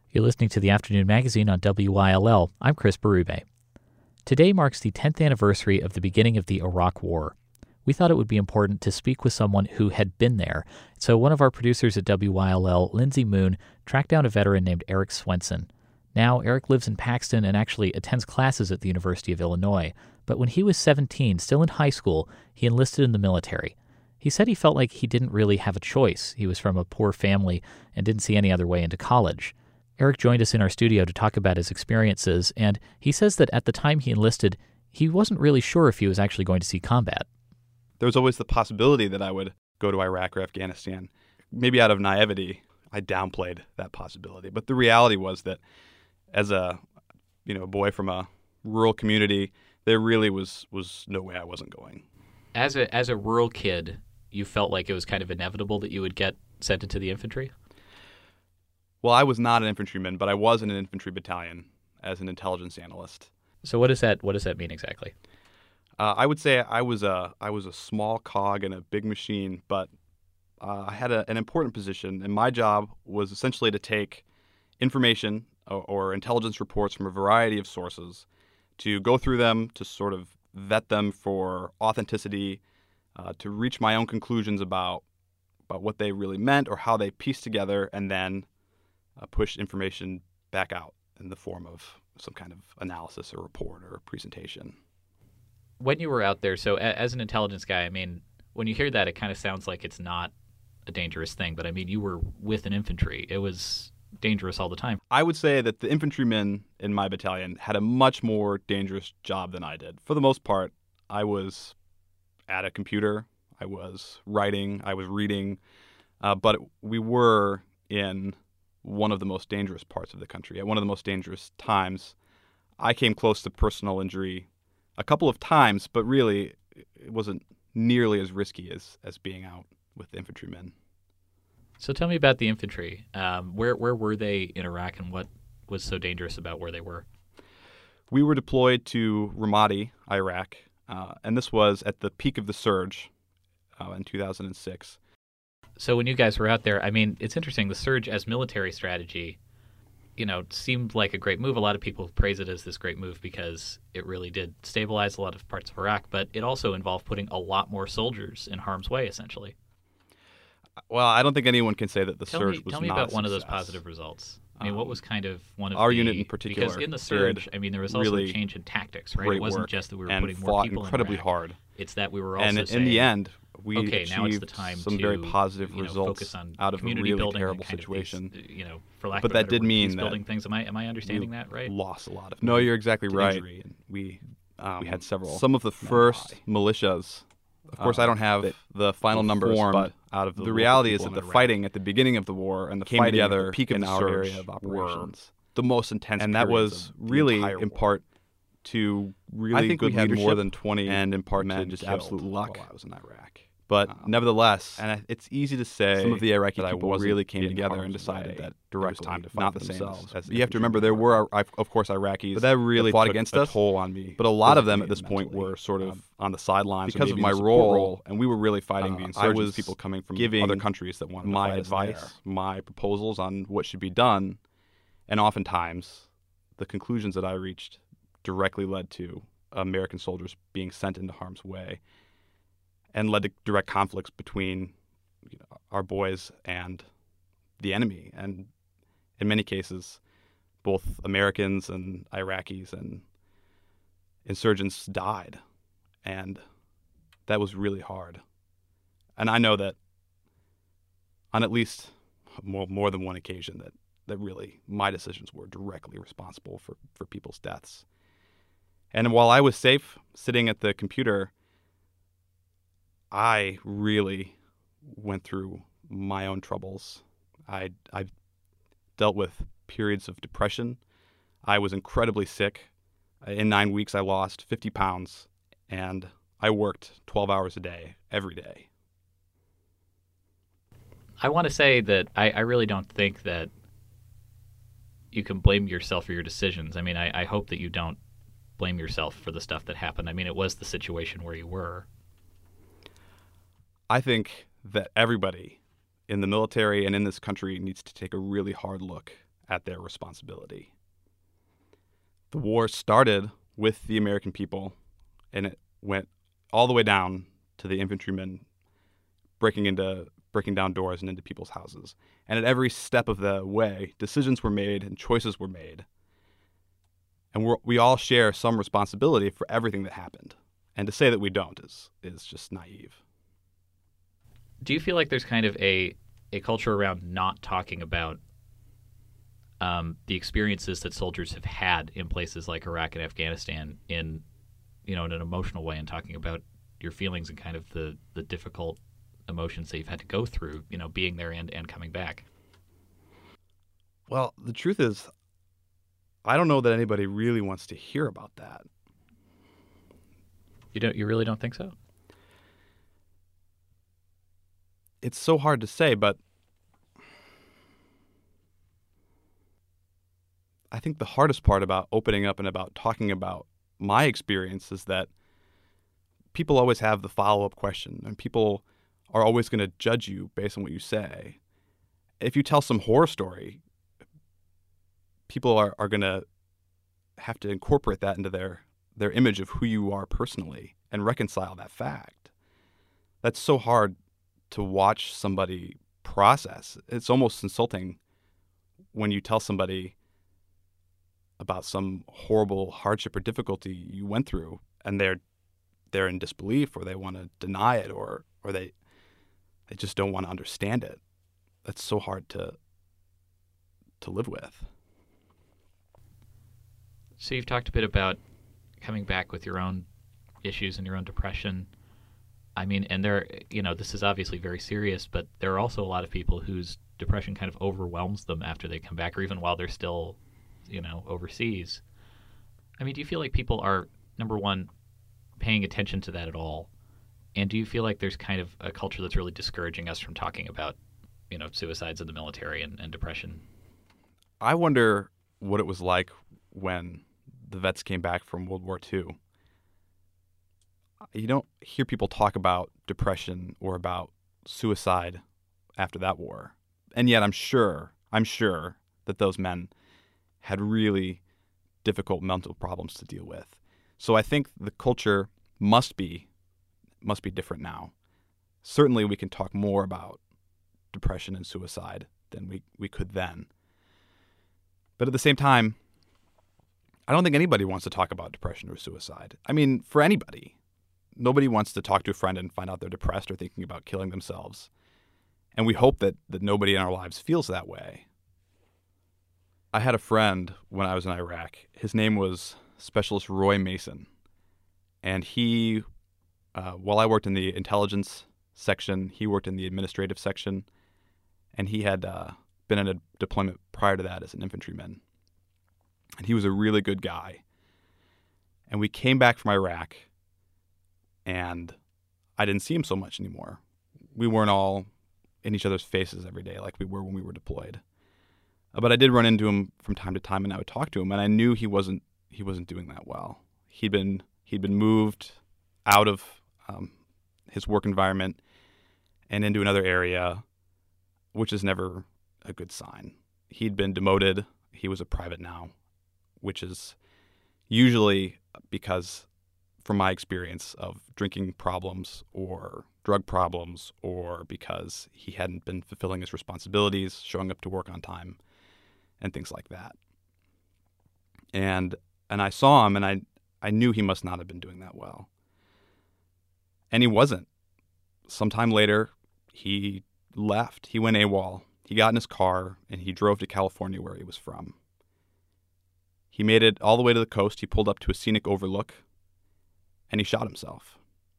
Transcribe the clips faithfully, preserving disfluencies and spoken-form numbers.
You're listening to the Afternoon Magazine on W Y L L. I'm Chris Berube. Today marks the tenth anniversary of the beginning of the Iraq War. We thought it would be important to speak with someone who had been there. So one of our producers at W Y L L, Lindsay Moon, tracked down a veteran named Eric Swenson. Now, Eric lives in Paxton and actually attends classes at the University of Illinois. But when he was seventeen, still in high school, he enlisted in the military. He said he felt like he didn't really have a choice. He was from a poor family and didn't see any other way into college. Eric joined us in our studio to talk about his experiences, and he says that at the time he enlisted, he wasn't really sure if he was actually going to see combat. There was always the possibility that I would go to Iraq or Afghanistan. Maybe out of naivety, I downplayed that possibility. But the reality was that as a you know, boy from a rural community, there really was, was no way I wasn't going. As a as a rural kid, you felt like it was kind of inevitable that you would get sent into the infantry? Well, I was not an infantryman, but I was in an infantry battalion as an intelligence analyst. So what does that what does that mean exactly? Uh, I would say I was a I was a small cog in a big machine, but uh, I had a, an important position, and my job was essentially to take information or, or intelligence reports from a variety of sources, to go through them, to sort of vet them for authenticity, uh, to reach my own conclusions about about what they really meant or how they pieced together, and then Uh, push information back out in the form of some kind of analysis or report or presentation. When you were out there, so a- as an intelligence guy, I mean, when you hear that, it kind of sounds like it's not a dangerous thing. But I mean, you were with an infantry. It was dangerous all the time. I would say that the infantrymen in my battalion had a much more dangerous job than I did. For the most part, I was at a computer. I was writing. I was reading. Uh, but we were in one of the most dangerous parts of the country at one of the most dangerous times. I came close to personal injury a couple of times, but really it wasn't nearly as risky as, as being out with infantrymen. So tell me about the infantry. Um, where where were they in Iraq, and what was so dangerous about where they were? We were deployed to Ramadi, Iraq, uh, and this was at the peak of the surge uh, in two thousand six. So when you guys were out there, I mean, it's interesting. The surge as military strategy, you know, seemed like a great move. A lot of people praise it as this great move because it really did stabilize a lot of parts of Iraq, but it also involved putting a lot more soldiers in harm's way, essentially. Well, I don't think anyone can say that the tell surge me, was Tell me not about a one of those success. positive results. I mean, Um, what was kind of one of our the... unit in particular Because in the surge, did I mean, there was also really a change in tactics, right? great It wasn't work just that we were and putting more fought people incredibly in Iraq. hard. It's that we were also And in saying, the end, we okay, achieved now it's the time some to, very positive you know, results focus on out of a community really building and terrible kind of situation. these, you know, for lack But of a that better did word, mean peace-building that things. Am I am I understanding that right? Lost a lot of. No, you're exactly to right. injury. We um, We had several Some of the men first die. militias. Of course, Uh, I don't have that the final were numbers, formed but out of the the local reality is people that in the Iraq. fighting at the beginning of the war and the Came fighting together at the peak of in the our surge area of were operations. the most intense, And that periods was of the really entire in war. part to really I think good we had leadership, more than twenty and in part men to just killed absolute luck. while I was in Iraq. But Um, nevertheless, And I- it's easy to say some of the Iraqi that I people wasn't really came in together and harm's decided way. that It was directly, time to fight not for the same themselves as, as you have to remember infantrymen there in were, Iraq. of course, Iraqis but that really that fought took against a us. toll on me But a lot of them physically at this and point mentally. were sort of Um, on the sidelines or because of maybe my in a support role, role, and we were really fighting uh, the I insurgents, was people coming from giving other countries that wanted my to fight advice, us there, my proposals on what should be done, and oftentimes the conclusions that I reached directly led to American soldiers being sent into harm's way and led to direct conflicts between you know, our boys and the enemy. And in many cases, both Americans and Iraqis and insurgents died. And that was really hard. And I know that on at least more, more than one occasion that, that really my decisions were directly responsible for, for people's deaths. And while I was safe sitting at the computer, I really went through my own troubles. I I dealt with periods of depression. I was incredibly sick. In nine weeks, I lost fifty pounds, and I worked twelve hours a day, every day. I want to say that I, I really don't think that you can blame yourself for your decisions. I mean, I, I hope that you don't blame yourself for the stuff that happened. I mean, it was the situation where you were. I think that everybody in the military and in this country needs to take a really hard look at their responsibility. The war started with the American people, and it went all the way down to the infantrymen breaking into breaking down doors and into people's houses. And at every step of the way, decisions were made and choices were made. And we're, we all share some responsibility for everything that happened. And to say that we don't is is just naive. Do you feel like there's kind of a, a culture around not talking about um, the experiences that soldiers have had in places like Iraq and Afghanistan in, you know, in an emotional way, and talking about your feelings and kind of the, the difficult emotions that you've had to go through, you know, being there and, and coming back? Well, the truth is, I don't know that anybody really wants to hear about that. You don't. You really don't think so? It's so hard to say, but I think the hardest part about opening up and about talking about my experience is that people always have the follow-up question, and people are always going to judge you based on what you say. If you tell some horror story, people are, are going to have to incorporate that into their, their image of who you are personally and reconcile that fact. That's so hard to watch somebody process. It's almost insulting when you tell somebody about some horrible hardship or difficulty you went through, and they're they're in disbelief, or they want to deny it, or or they they just don't want to understand it. That's so hard to to live with. So you've talked a bit about coming back with your own issues and your own depression. I mean, and there, you know, this is obviously very serious, but there are also a lot of people whose depression kind of overwhelms them after they come back, or even while they're still, you know, overseas. I mean, do you feel like people are, number one, paying attention to that at all? And do you feel like there's kind of a culture that's really discouraging us from talking about, you know, suicides in the military and, and depression? I wonder what it was like when the vets came back from World War Two. You don't hear people talk about depression or about suicide after that war. And yet I'm sure, I'm sure that those men had really difficult mental problems to deal with. So I think the culture must be must be different now. Certainly we can talk more about depression and suicide than we, we could then. But at the same time, I don't think anybody wants to talk about depression or suicide. I mean, for anybody. Nobody wants to talk to a friend and find out they're depressed or thinking about killing themselves. And we hope that, that nobody in our lives feels that way. I had a friend when I was in Iraq. His name was Specialist Roy Mason. And he, uh, while I worked in the intelligence section, he worked in the administrative section. And he had uh, been in a deployment prior to that as an infantryman. And he was a really good guy. And we came back from Iraq, and I didn't see him so much anymore. We weren't all in each other's faces every day like we were when we were deployed. But I did run into him from time to time, and I would talk to him, and I knew he wasn't he wasn't doing that well. He'd been he'd been moved out of um, his work environment and into another area, which is never a good sign. He'd been demoted. He was a private now, which is usually because, from my experience, of drinking problems or drug problems, or because he hadn't been fulfilling his responsibilities, showing up to work on time, and things like that. And and I saw him, and I I knew he must not have been doing that well. And he wasn't. Sometime later, he left. He went AWOL. He got in his car, and he drove to California, where he was from. He made it all the way to the coast. He pulled up to a scenic overlook, and he shot himself.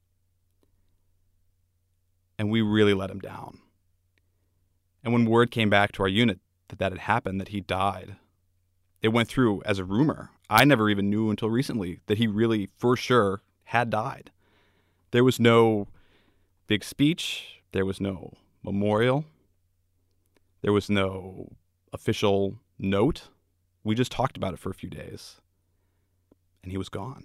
And we really let him down. And when word came back to our unit that that had happened, that he died, it went through as a rumor. I never even knew until recently that he really, for sure, had died. There was no big speech. There was no memorial. There was no official note. We just talked about it for a few days. And he was gone.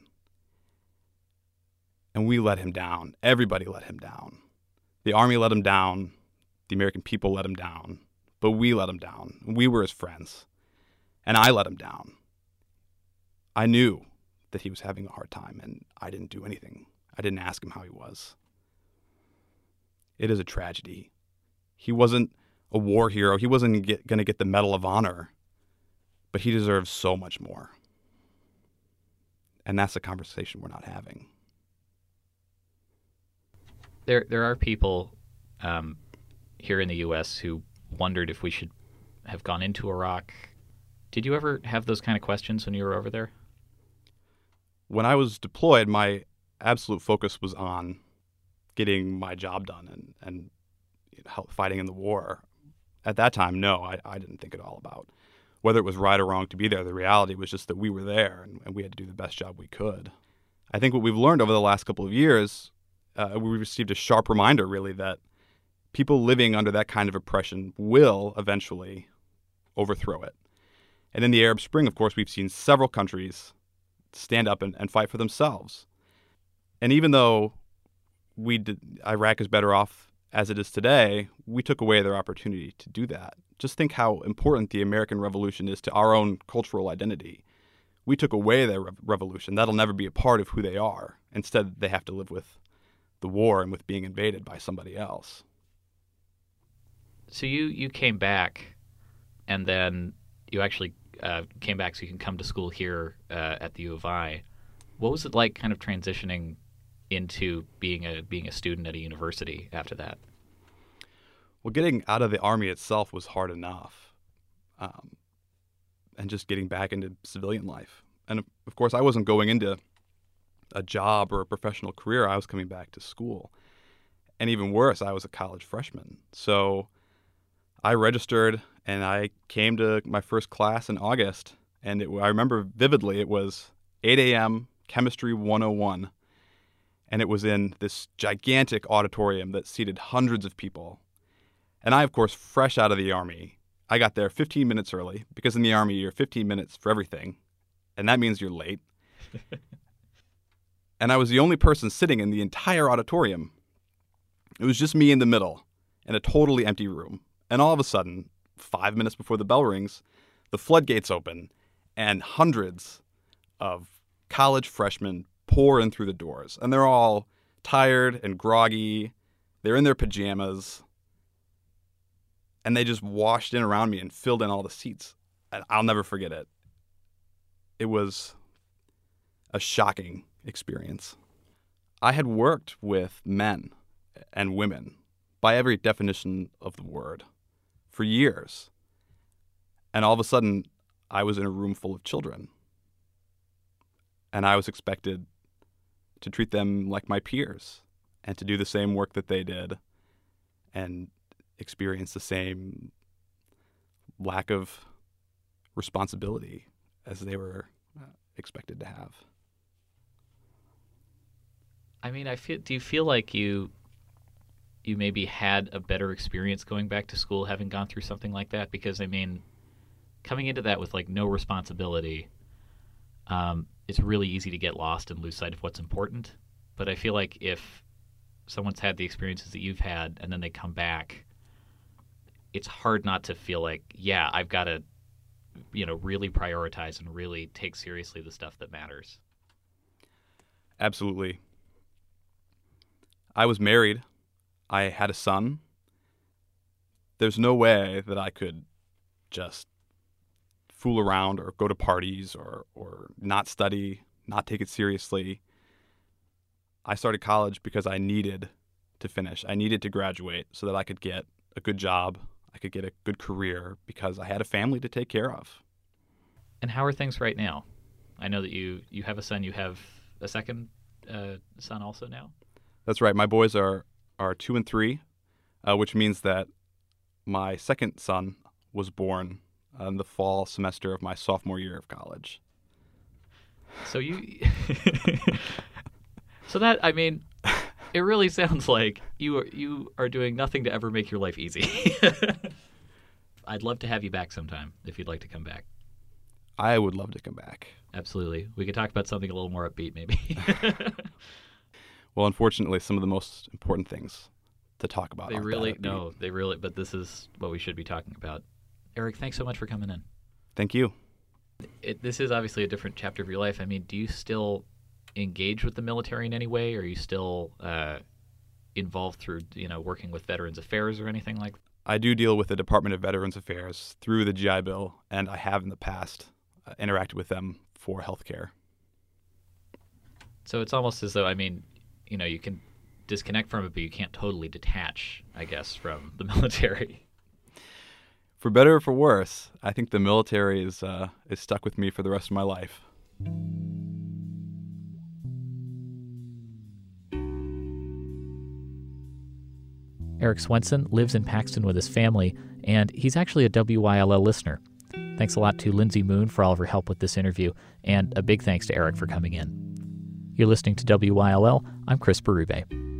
And we let him down. Everybody let him down. The Army let him down. The American people let him down. But we let him down. We were his friends. and I let him down. I knew that he was having a hard time, and I didn't do anything. I didn't ask him how he was. It is a tragedy. He wasn't a war hero. He wasn't going to get the Medal of Honor, but he deserves so much more. And that's a conversation we're not having. There, there are people um, here in the U S who wondered if we should have gone into Iraq. Did you ever have those kind of questions when you were over there? When I was deployed, my absolute focus was on getting my job done and, and help fighting in the war. At that time, no, I, I didn't think at all about whether it was right or wrong to be there. The reality was just that we were there and, and we had to do the best job we could. I think what we've learned over the last couple of years, uh, we received a sharp reminder, really, that people living under that kind of oppression will eventually overthrow it. And in the Arab Spring, of course, we've seen several countries stand up and, and fight for themselves. And even though we did, Iraq is better off as it is today, we took away their opportunity to do that. Just think how important the American Revolution is to our own cultural identity. We took away their re- revolution. That'll never be a part of who they are. Instead, they have to live with the war and with being invaded by somebody else. So you, you came back, and then you actually uh, came back so you can come to school here uh, at the U of I. What was it like kind of transitioning into being a being a student at a university after that? Well, getting out of the Army itself was hard enough, um, and just getting back into civilian life. And of, of course, I wasn't going into a job or a professional career. I was coming back to school. And even worse, I was a college freshman. So I registered and I came to my first class in August. And it, I remember vividly, it was eight a.m., Chemistry one oh one. And it was in this gigantic auditorium that seated hundreds of people. And I, of course, fresh out of the Army, I got there fifteen minutes early, because in the Army, you're fifteen minutes for everything. And that means you're late. And I was the only person sitting in the entire auditorium. It was just me in the middle, in a totally empty room. And all of a sudden, five minutes before the bell rings, the floodgates open, and hundreds of college freshmen pour in through the doors. And they're all tired and groggy. They're in their pajamas. And they just washed in around me and filled in all the seats. And I'll never forget it. It was a shocking experience. I had worked with men and women, by every definition of the word, for years. And all of a sudden, I was in a room full of children. And I was expected to treat them like my peers and to do the same work that they did and experience the same lack of responsibility as they were expected to have. I mean, I feel. Do you feel like you you maybe had a better experience going back to school having gone through something like that? Because, I mean, coming into that with, like, no responsibility, um, it's really easy to get lost and lose sight of what's important. But I feel like if someone's had the experiences that you've had and then they come back, it's hard not to feel like, yeah, I've got to, you know, really prioritize and really take seriously the stuff that matters. Absolutely. I was married. I had a son. There's no way that I could just fool around or go to parties or, or not study, not take it seriously. I started college because I needed to finish. I needed to graduate so that I could get a good job. I could get a good career because I had a family to take care of. And how are things right now? I know that you, you have a son. You have a second uh, son also now? That's right. My boys are, are two and three, uh, which means that my second son was born in the fall semester of my sophomore year of college. So you... so that, I mean, it really sounds like you are, you are doing nothing to ever make your life easy. I'd love to have you back sometime if you'd like to come back. I would love to come back. Absolutely. We could talk about something a little more upbeat, maybe. Well, unfortunately, some of the most important things to talk about. They really, no, they really, but this is what we should be talking about. Eric, thanks so much for coming in. Thank you. It, this is obviously a different chapter of your life. I mean, do you still engage with the military in any way? Are you still uh, involved through, you know, working with Veterans Affairs or anything like that? I do deal with the Department of Veterans Affairs through the G I Bill, and I have in the past uh, interacted with them for healthcare. So it's almost as though, I mean, you know, you can disconnect from it, but you can't totally detach, I guess, from the military. For better or for worse, I think the military is uh, is stuck with me for the rest of my life. Eric Swenson lives in Paxton with his family, and he's actually a W Y L L listener. Thanks a lot to Lindsay Moon for all of her help with this interview, and a big thanks to Eric for coming in. You're listening to W Y L L. I'm Chris Berube.